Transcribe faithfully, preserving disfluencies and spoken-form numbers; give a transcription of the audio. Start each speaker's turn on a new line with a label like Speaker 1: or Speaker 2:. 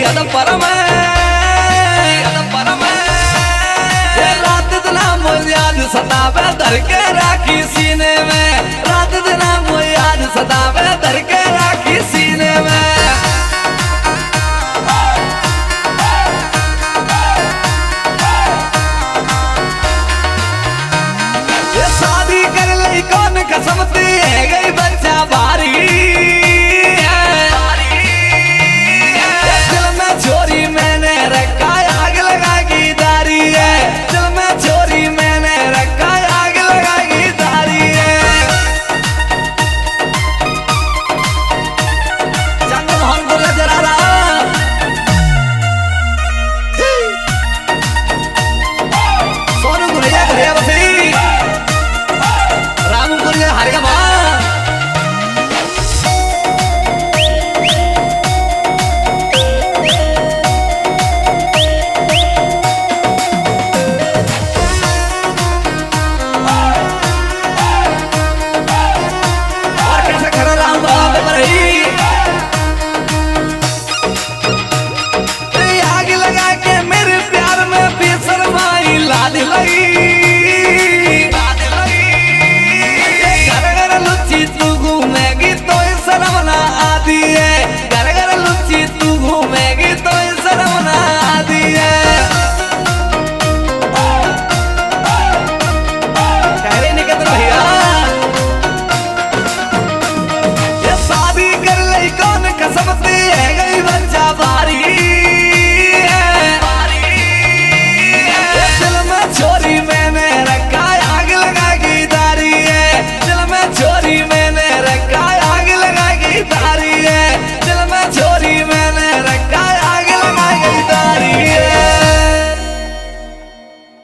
Speaker 1: यद परम यद परम रात दिन मुझे याद सतावे धर के राखी सीने में रात दिन मुझे याद सतावे धर के राखी सीने में ये शादी कर ली कौन कसमती है गई बच्चा भारी दिल में छोरी मैंने रखा आग लगागी दारी है दिल में छोरी मैंने रखा आग लगागी दारी है चंद मोहन को नजर आ रहा सोनू गुरिया गुरिया बसी रामू गुरिया हारेगा मां और कैसे खड़ा राम बाबा पे पर ही